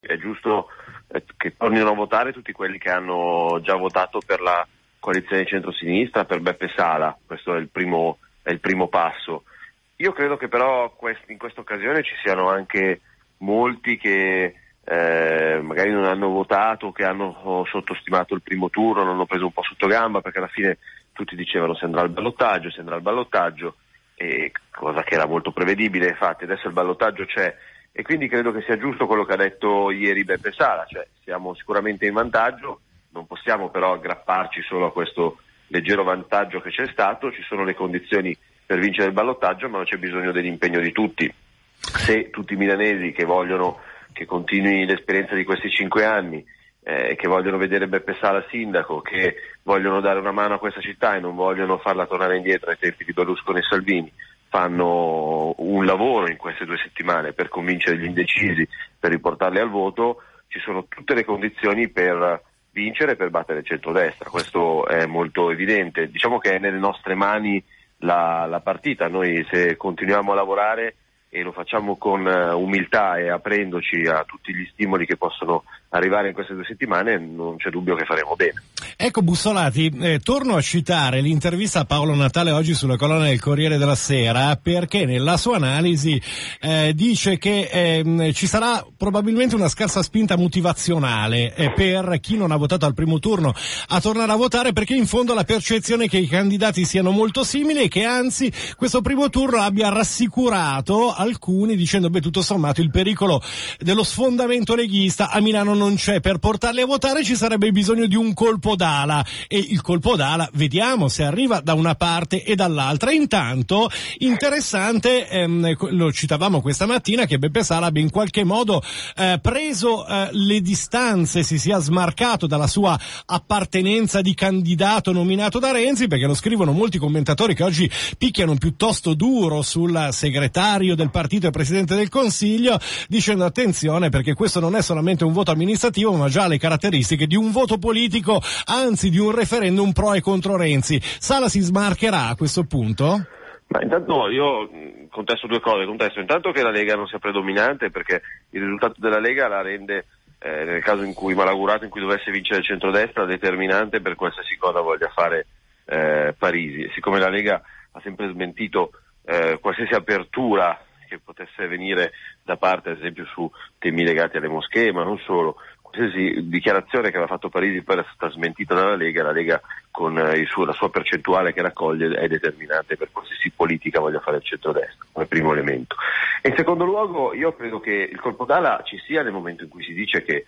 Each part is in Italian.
È giusto che tornino a votare tutti quelli che hanno già votato per la coalizione di centrosinistra, per Beppe Sala. Questo è il primo passo. Io credo che però in questa occasione ci siano anche molti che magari non hanno votato, che hanno sottostimato il primo turno, non hanno preso un po' sotto gamba, perché alla fine tutti dicevano si andrà al ballottaggio, e cosa che era molto prevedibile. Infatti adesso il ballottaggio c'è, e quindi credo che sia giusto quello che ha detto ieri Beppe Sala, cioè siamo sicuramente in vantaggio, non possiamo però aggrapparci solo a questo leggero vantaggio che c'è stato. Ci sono le condizioni per vincere il ballottaggio, ma non c'è bisogno dell'impegno di tutti. Se tutti i milanesi che vogliono che continui l'esperienza di questi 5 anni, che vogliono vedere Beppe Sala sindaco, che vogliono dare una mano a questa città e non vogliono farla tornare indietro ai tempi di Berlusconi e Salvini, fanno un lavoro in queste 2 settimane per convincere gli indecisi, per riportarli al voto, ci sono tutte le condizioni per vincere, per battere il centrodestra. Questo è molto evidente. Diciamo che è nelle nostre mani la partita. Noi, se continuiamo a lavorare e lo facciamo con umiltà e aprendoci a tutti gli stimoli che possono arrivare in queste 2 settimane, non c'è dubbio che faremo bene. Ecco Bussolati, torno a citare l'intervista a Paolo Natale oggi sulla colonna del Corriere della Sera, perché nella sua analisi dice che ci sarà probabilmente una scarsa spinta motivazionale per chi non ha votato al primo turno a tornare a votare, perché in fondo la percezione è che i candidati siano molto simili e che anzi questo primo turno abbia rassicurato alcuni, dicendo tutto sommato il pericolo dello sfondamento leghista a Milano non c'è, per portarli a votare ci sarebbe bisogno di un colpo d'ala, e il colpo d'ala vediamo se arriva da una parte e dall'altra. Intanto interessante, lo citavamo questa mattina, che Beppe Sala abbia in qualche modo preso le distanze, si sia smarcato dalla sua appartenenza di candidato nominato da Renzi, perché lo scrivono molti commentatori che oggi picchiano piuttosto duro sul segretario del partito e presidente del Consiglio, dicendo attenzione perché questo non è solamente un voto amministrativo, ma già le caratteristiche di un voto politico, anzi di un referendum pro e contro Renzi. Sala si smarcherà a questo punto? Ma intanto io contesto 2 cose. Contesto intanto che la Lega non sia predominante, perché il risultato della Lega la rende, nel caso in cui malaugurato, in cui dovesse vincere il centrodestra, determinante per qualsiasi cosa voglia fare Parisi. E siccome la Lega ha sempre smentito qualsiasi apertura che potesse venire da parte, ad esempio, su temi legati alle moschee, ma non solo, qualsiasi dichiarazione che aveva fatto Parisi poi era stata smentita dalla Lega. La Lega, con la sua percentuale che raccoglie, è determinante per qualsiasi politica voglia fare il centrodestra, come primo elemento. E in secondo luogo, io credo che il colpo d'ala ci sia nel momento in cui si dice che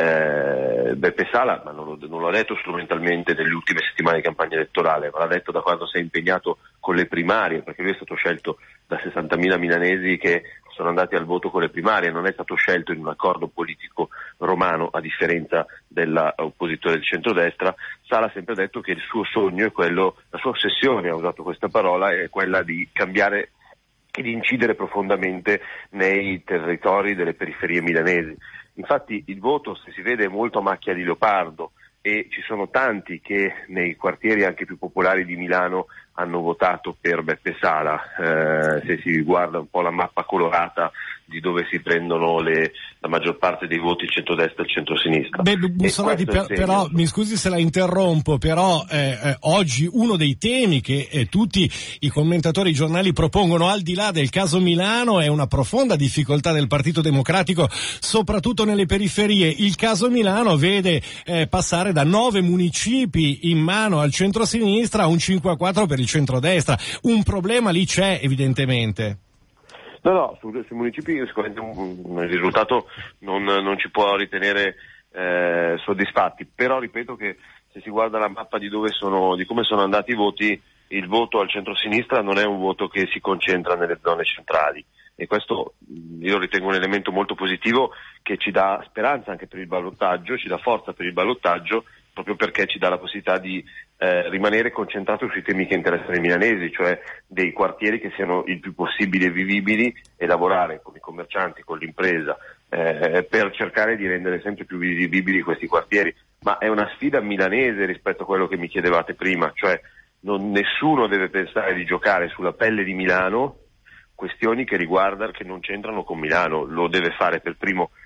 Beppe Sala, ma non l'ha detto strumentalmente nelle ultime settimane di campagna elettorale, ma l'ha detto da quando si è impegnato con le primarie, perché lui è stato scelto da 60.000 milanesi che sono andati al voto con le primarie, non è stato scelto in un accordo politico romano, a differenza dell'oppositore del centrodestra. Sala ha sempre detto che il suo sogno è quello, la sua ossessione, ha usato questa parola, è quella di cambiare e di incidere profondamente nei territori delle periferie milanesi. Infatti il voto, se si vede, è molto a macchia di leopardo, e ci sono tanti che nei quartieri anche più popolari di Milano hanno votato per Beppe Sala, se si guarda un po' la mappa colorata di dove si prendono la maggior parte dei voti, il centrodestra e il centrosinistra. Bussolati, però mi scusi se la interrompo, però oggi uno dei temi che tutti i commentatori, i giornali propongono, al di là del caso Milano, è una profonda difficoltà del Partito Democratico, soprattutto nelle periferie. Il caso Milano vede passare da 9 municipi in mano al centrosinistra a un 5-4 per il centrodestra. Un problema lì c'è, evidentemente. No, sui municipi sicuramente il risultato non ci può ritenere soddisfatti, però ripeto che se si guarda la mappa di come sono andati i voti, il voto al centro-sinistra non è un voto che si concentra nelle zone centrali, e questo io ritengo un elemento molto positivo che ci dà speranza anche per il ballottaggio, ci dà forza per il ballottaggio, proprio perché ci dà la possibilità di rimanere concentrato sui temi che interessano i milanesi, cioè dei quartieri che siano il più possibile vivibili, e lavorare con i commercianti, con l'impresa, per cercare di rendere sempre più vivibili questi quartieri. Ma è una sfida milanese rispetto a quello che mi chiedevate prima, cioè nessuno deve pensare di giocare sulla pelle di Milano questioni che non c'entrano con Milano. Lo deve fare per primo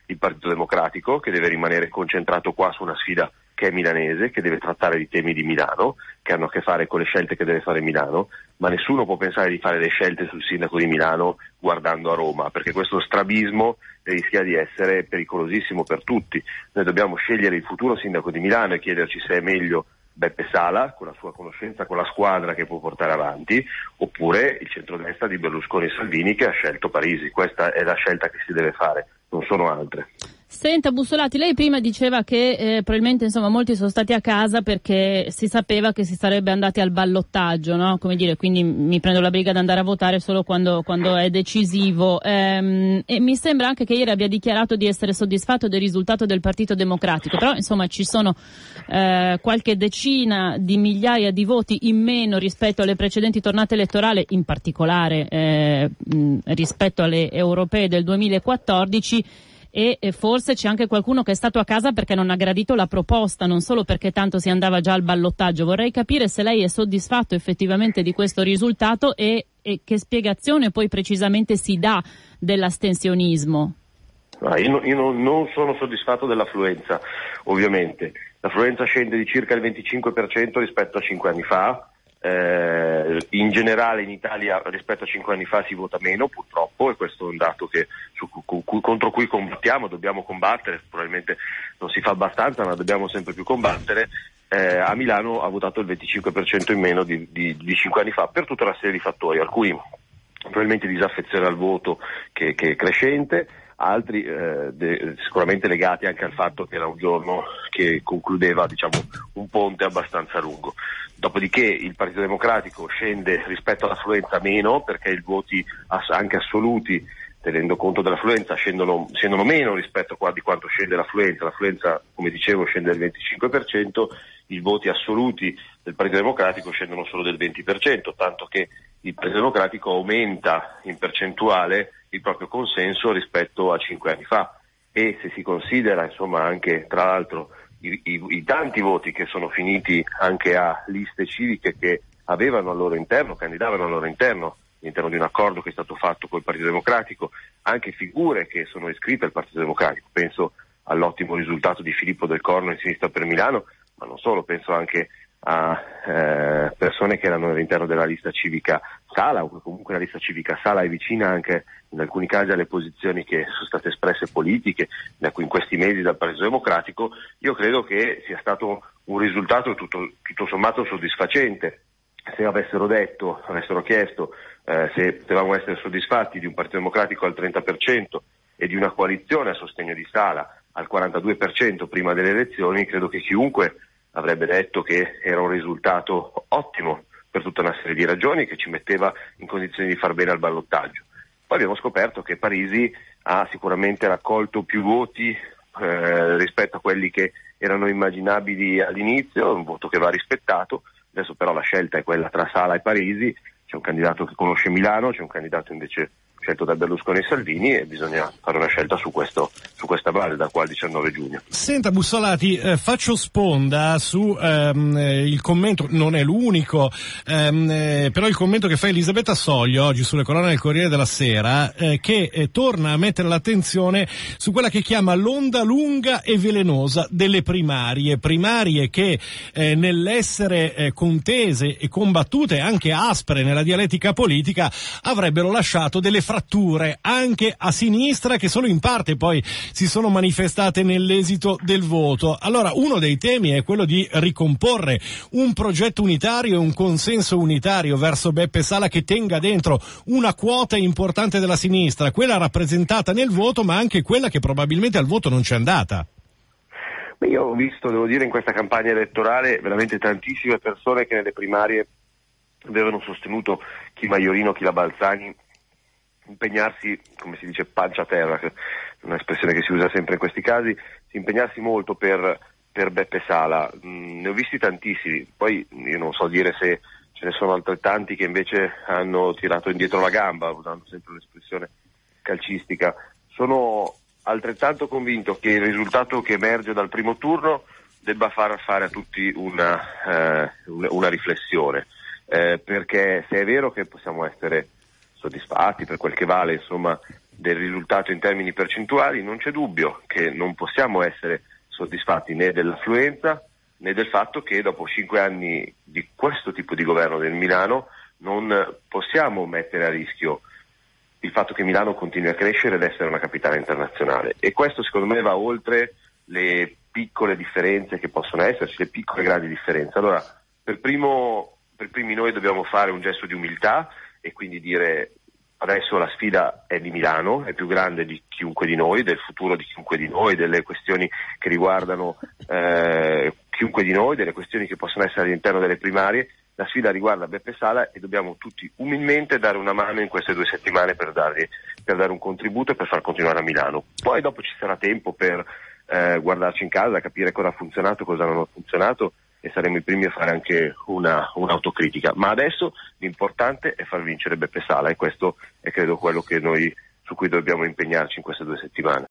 il Partito Democratico, che deve rimanere concentrato qua su una sfida che è milanese, che deve trattare di temi di Milano, che hanno a che fare con le scelte che deve fare Milano, ma nessuno può pensare di fare le scelte sul sindaco di Milano guardando a Roma, perché questo strabismo rischia di essere pericolosissimo per tutti. Noi dobbiamo scegliere il futuro sindaco di Milano e chiederci se è meglio Beppe Sala, con la sua conoscenza, con la squadra che può portare avanti, oppure il centrodestra di Berlusconi e Salvini che ha scelto Parisi. Questa è la scelta che si deve fare, non sono altre. Senta Bussolati, lei prima diceva che probabilmente molti sono stati a casa perché si sapeva che si sarebbe andati al ballottaggio, no? Come dire, quindi mi prendo la briga di andare a votare solo quando è decisivo. E mi sembra anche che ieri abbia dichiarato di essere soddisfatto del risultato del Partito Democratico, però ci sono qualche decina di migliaia di voti in meno rispetto alle precedenti tornate elettorali, in particolare rispetto alle europee del 2014. E forse c'è anche qualcuno che è stato a casa perché non ha gradito la proposta, non solo perché tanto si andava già al ballottaggio. Vorrei capire se lei è soddisfatto effettivamente di questo risultato e che spiegazione poi precisamente si dà dell'astensionismo. Io non sono soddisfatto dell'affluenza, ovviamente. L'affluenza scende di circa il 25% rispetto a 5 anni fa. In generale in Italia rispetto a 5 anni fa si vota meno, purtroppo, e questo è un dato contro cui combattiamo, dobbiamo combattere, probabilmente non si fa abbastanza, ma dobbiamo sempre più combattere. A Milano ha votato il 25% in meno di 5 anni fa, per tutta una serie di fattori, alcuni probabilmente disaffezione al voto che è crescente, altri sicuramente legati anche al fatto che era un giorno che concludeva un ponte abbastanza lungo. Dopodiché il Partito Democratico scende rispetto all'affluenza meno, perché i voti anche assoluti, tenendo conto dell'affluenza, scendono meno rispetto di quanto scende l'affluenza. L'affluenza, come dicevo, scende del 25%, i voti assoluti del Partito Democratico scendono solo del 20%, tanto che il Partito Democratico aumenta in percentuale il proprio consenso rispetto a 5 anni fa. E se si considera anche tra l'altro i tanti voti che sono finiti anche a liste civiche che avevano al loro interno, candidavano al loro interno, all'interno di un accordo che è stato fatto col Partito Democratico, anche figure che sono iscritte al Partito Democratico. Penso all'ottimo risultato di Filippo Del Corno in Sinistra per Milano, ma non solo, penso anche a persone che erano all'interno della lista civica Sala, o comunque la lista civica Sala è vicina anche in alcuni casi alle posizioni che sono state espresse politiche in questi mesi dal Partito Democratico. Io credo che sia stato un risultato tutto sommato soddisfacente. Se avessero chiesto se potevamo essere soddisfatti di un Partito Democratico al 30% e di una coalizione a sostegno di Sala al 42% prima delle elezioni, credo che chiunque avrebbe detto che era un risultato ottimo per tutta una serie di ragioni che ci metteva in condizioni di far bene al ballottaggio. Poi abbiamo scoperto che Parisi ha sicuramente raccolto più voti rispetto a quelli che erano immaginabili all'inizio, un voto che va rispettato. Adesso però la scelta è quella tra Sala e Parisi, c'è un candidato che conosce Milano, c'è un candidato invece scelto da Berlusconi e Salvini, e bisogna fare una scelta su questa base da qua al 19 giugno. Senta Bussolati, faccio sponda su il commento, non è l'unico, però il commento che fa Elisabetta Soglio oggi sulle colonne del Corriere della Sera, che torna a mettere l'attenzione su quella che chiama l'onda lunga e velenosa delle primarie che nell'essere contese e combattute, anche aspre nella dialettica politica, avrebbero lasciato delle fratture anche a sinistra che solo in parte poi si sono manifestate nell'esito del voto. Allora, uno dei temi è quello di ricomporre un progetto unitario e un consenso unitario verso Beppe Sala che tenga dentro una quota importante della sinistra, quella rappresentata nel voto, ma anche quella che probabilmente al voto non c'è andata. Io ho visto, devo dire, in questa campagna elettorale veramente tantissime persone che nelle primarie avevano sostenuto chi Maiorino, chi la Balzani, impegnarsi, come si dice, pancia a terra, che è un'espressione che si usa sempre in questi casi, impegnarsi molto per Beppe Sala. Ne ho visti tantissimi, poi io non so dire se ce ne sono altrettanti che invece hanno tirato indietro la gamba, usando sempre l'espressione calcistica. Sono altrettanto convinto che il risultato che emerge dal primo turno debba far fare a tutti una riflessione, perché se è vero che possiamo essere soddisfatti per quel che vale del risultato in termini percentuali, non c'è dubbio che non possiamo essere soddisfatti né dell'affluenza né del fatto che dopo 5 anni di questo tipo di governo del Milano non possiamo mettere a rischio il fatto che Milano continui a crescere ed essere una capitale internazionale, e questo secondo me va oltre le piccole differenze che possono esserci, le piccole e grandi differenze. Allora, per primi noi dobbiamo fare un gesto di umiltà e quindi dire: adesso la sfida è di Milano, è più grande di chiunque di noi, del futuro di chiunque di noi, delle questioni che riguardano chiunque di noi, delle questioni che possono essere all'interno delle primarie. La sfida riguarda Beppe Sala e dobbiamo tutti umilmente dare una mano in queste 2 settimane per dare un contributo e per far continuare a Milano. Poi dopo ci sarà tempo per guardarci in casa, capire cosa ha funzionato, cosa non ha funzionato, e saremo i primi a fare anche un'autocritica. Ma adesso l'importante è far vincere Beppe Sala, e questo è credo quello che su cui dobbiamo impegnarci in queste 2 settimane.